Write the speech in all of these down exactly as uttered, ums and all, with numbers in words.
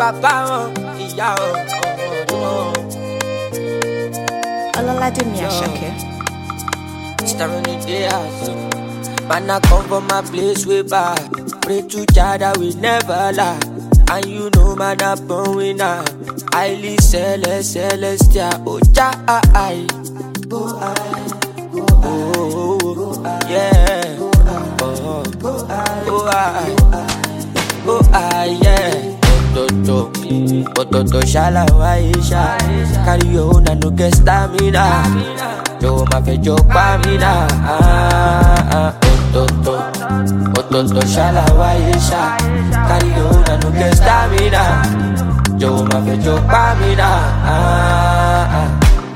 bàbá wọn, ìyá wọn, ọmọ wọn. Ọlọ́ládé Àṣàkẹ́. Starring in the house. Man, I come from my place way back. Pray to Jah that we never lie. And you know, man, I'm born winner. Highly celestial, celestial. Oh, Jah, I. Oh, I. Oh, yeah. Oh, oh, I. Oh, I, yeah. Toto, Toto, shala, waisha. Carry your own and no get stamina. Yo, ma fe yo pa mina. Ah, ah, Toto, Toto, shala, waisha. Carry your own and no get stamina. Yo, ma fe yo pa mina. Ah, ah.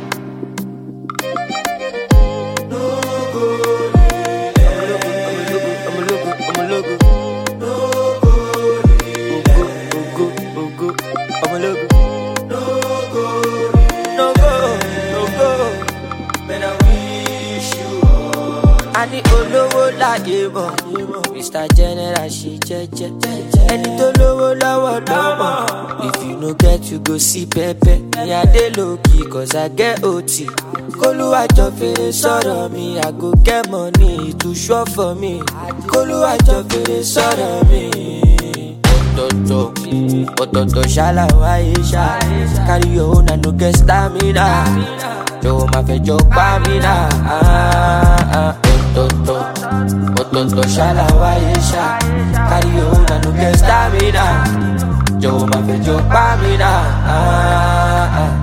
Ani olówó láyé mọ̀, Mister General ṣe jẹ́jẹ́. Ẹni tó lówó lọ́wọ́ lọ́mọ. If you no get you go see pẹpẹ. Ní adé lókì cause I get O T. Kólúwàjọ fèrè sọ̀rọ̀ mi, I go get money to show for me. Kólúwàjọ fèrè sọ̀rọ̀ mi. Ototo, ototo ṣálá wáyé ṣá. Carry your own and no get stamina. Yo ma fe yo pa mina. Ah, ah. Ototo, ototo shala waisha. Carry your own and no get stamina. Yo ma fe yo pa mina. Ah, ah.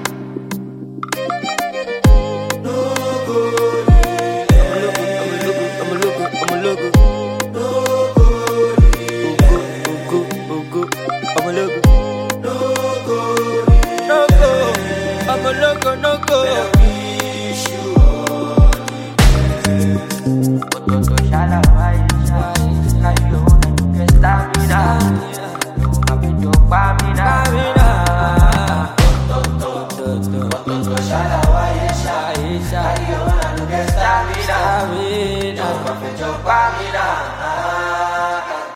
Loco, no go. Ototo shala waisha.